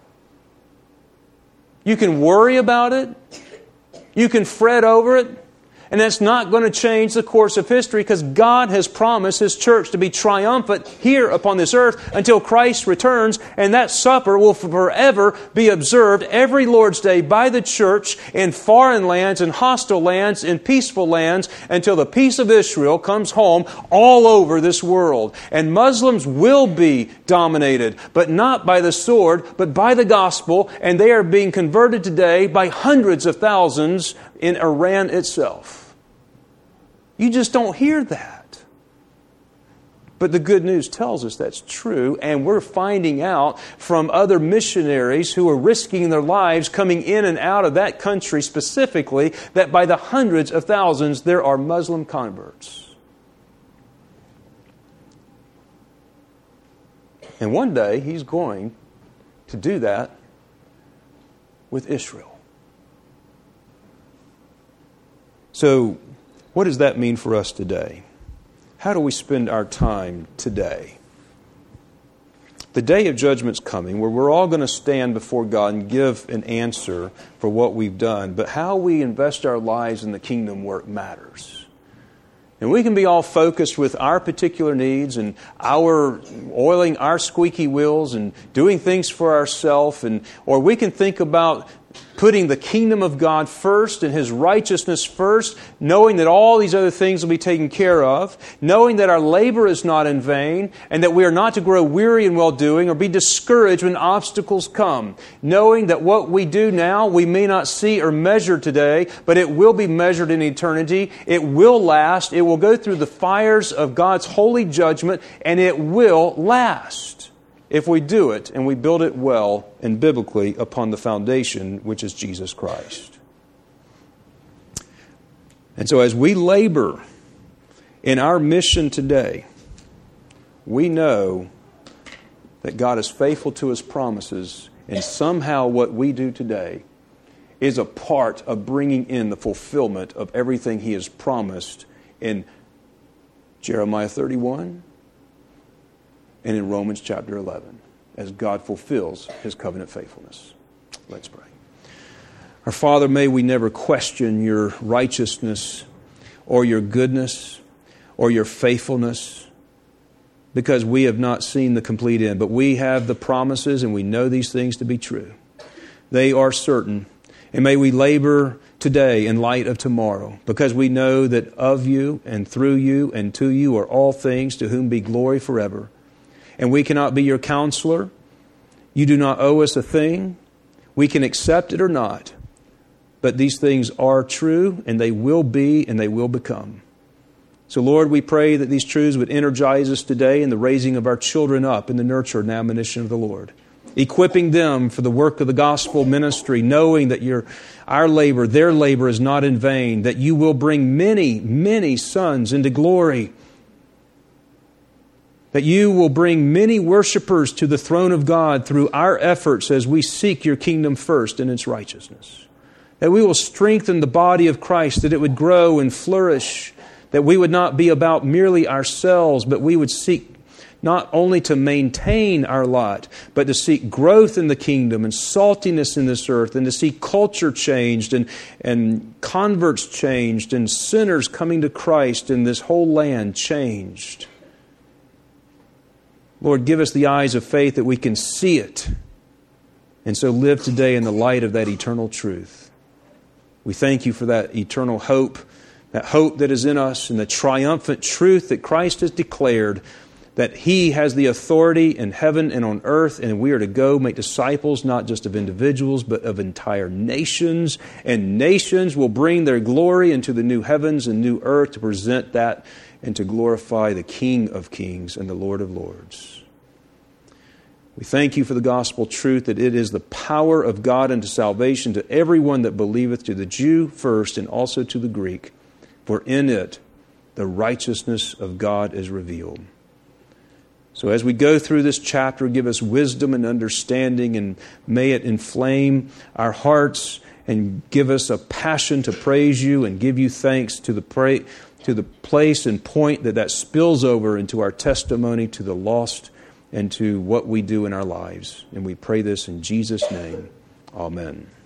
You can worry about it. You can fret over it. And that's not going to change the course of history, because God has promised His church to be triumphant here upon this earth until Christ returns, and that supper will forever be observed every Lord's Day by the church in foreign lands, in hostile lands, in peaceful lands, until the peace of Israel comes home all over this world. And Muslims will be dominated, but not by the sword, but by the gospel, and they are being converted today by hundreds of thousands in Iran itself. You just don't hear that. But the good news tells us that's true, and we're finding out from other missionaries who are risking their lives coming in and out of that country specifically, that by the hundreds of thousands there are Muslim converts. And one day He's going to do that with Israel. So, what does that mean for us today? How do we spend our time today? The day of judgment's coming, where we're all going to stand before God and give an answer for what we've done. But how we invest our lives in the kingdom work matters. And we can be all focused with our particular needs and our oiling our squeaky wheels and doing things for ourselves, or we can think about putting the kingdom of God first and His righteousness first, knowing that all these other things will be taken care of, knowing that our labor is not in vain, and that we are not to grow weary in well-doing or be discouraged when obstacles come, knowing that what we do now we may not see or measure today, but it will be measured in eternity. It will last. It will go through the fires of God's holy judgment, and it will last if we do it and we build it well and biblically upon the foundation, which is Jesus Christ. And so as we labor in our mission today, we know that God is faithful to His promises, and somehow what we do today is a part of bringing in the fulfillment of everything He has promised in Jeremiah 31 and in Romans chapter 11, as God fulfills His covenant faithfulness. Let's pray. Our Father, may we never question Your righteousness or Your goodness or Your faithfulness, because we have not seen the complete end. But we have the promises, and we know these things to be true. They are certain. And may we labor today in light of tomorrow, because we know that of You and through You and to You are all things, to whom be glory forever. And we cannot be Your counselor. You do not owe us a thing. We can accept it or not. But these things are true, and they will be, and they will become. So, Lord, we pray that these truths would energize us today in the raising of our children up in the nurture and admonition of the Lord, equipping them for the work of the gospel ministry, knowing that our labor, their labor is not in vain, that You will bring many, many sons into glory, that You will bring many worshipers to the throne of God through our efforts as we seek Your kingdom first and its righteousness. That we will strengthen the body of Christ, that it would grow and flourish, that we would not be about merely ourselves, but we would seek not only to maintain our lot, but to seek growth in the kingdom and saltiness in this earth, and to see culture changed and converts changed and sinners coming to Christ and this whole land changed. Lord, give us the eyes of faith that we can see it, and so live today in the light of that eternal truth. We thank You for that eternal hope, that hope that is in us, and the triumphant truth that Christ has declared, that He has the authority in heaven and on earth, and we are to go make disciples not just of individuals, but of entire nations, and nations will bring their glory into the new heavens and new earth to present that and to glorify the King of Kings and the Lord of Lords. We thank You for the gospel truth, that it is the power of God unto salvation to everyone that believeth, to the Jew first and also to the Greek. For in it the righteousness of God is revealed. So as we go through this chapter, give us wisdom and understanding, and may it inflame our hearts and give us a passion to praise You and give You thanks to the place and point that spills over into our testimony to the lost and to what we do in our lives. And we pray this in Jesus' name. Amen.